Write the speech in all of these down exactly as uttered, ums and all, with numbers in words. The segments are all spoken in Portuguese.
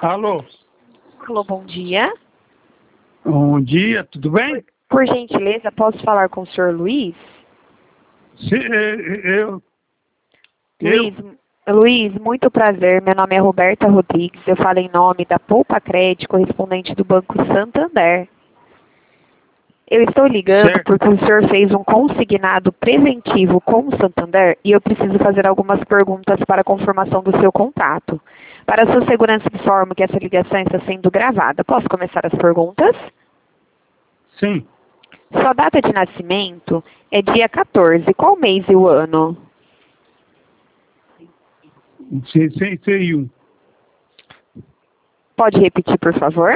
Alô, Alô, bom dia. bom dia, tudo bem? Por gentileza, posso falar com o senhor Luiz? Se, eh, eu, Luiz, eu, Luiz, muito prazer. Meu nome é Roberta Rodrigues. Eu falo em nome da Poupa Crédito, correspondente do Banco Santander. Eu estou ligando certo, porque o senhor fez um consignado preventivo com o Santander e eu preciso fazer algumas perguntas para a confirmação do seu contato. Para a sua segurança, informo que essa ligação está sendo gravada. Posso começar as perguntas? sim, Sua data de nascimento é dia quatorze. Qual mês e o ano? sessenta e um, Pode repetir, por favor?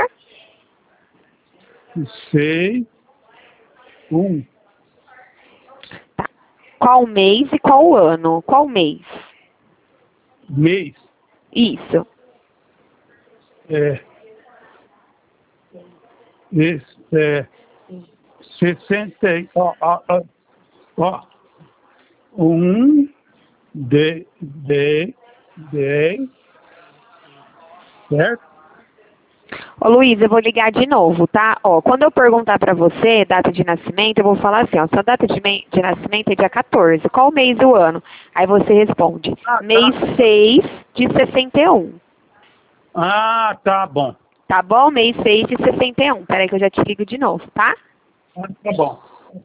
sei, um, Tá. Qual mês e qual ano? Qual mês? mês, Isso. é, esse, é, sessenta, e- ó, ó, ó, ó, um, de, de, de, certo? Ô, Luiz, eu vou ligar de novo, tá? Ó, quando eu perguntar pra você data de nascimento, eu vou falar assim, ó, sua data de, me- de nascimento é dia quatorze. Qual mês e o ano? Aí você responde, Ah, mês tá. seis de sessenta e um. Ah, tá bom, Tá bom? Mês seis de sessenta e um. Peraí que eu já te ligo de novo, tá? ah, tá bom.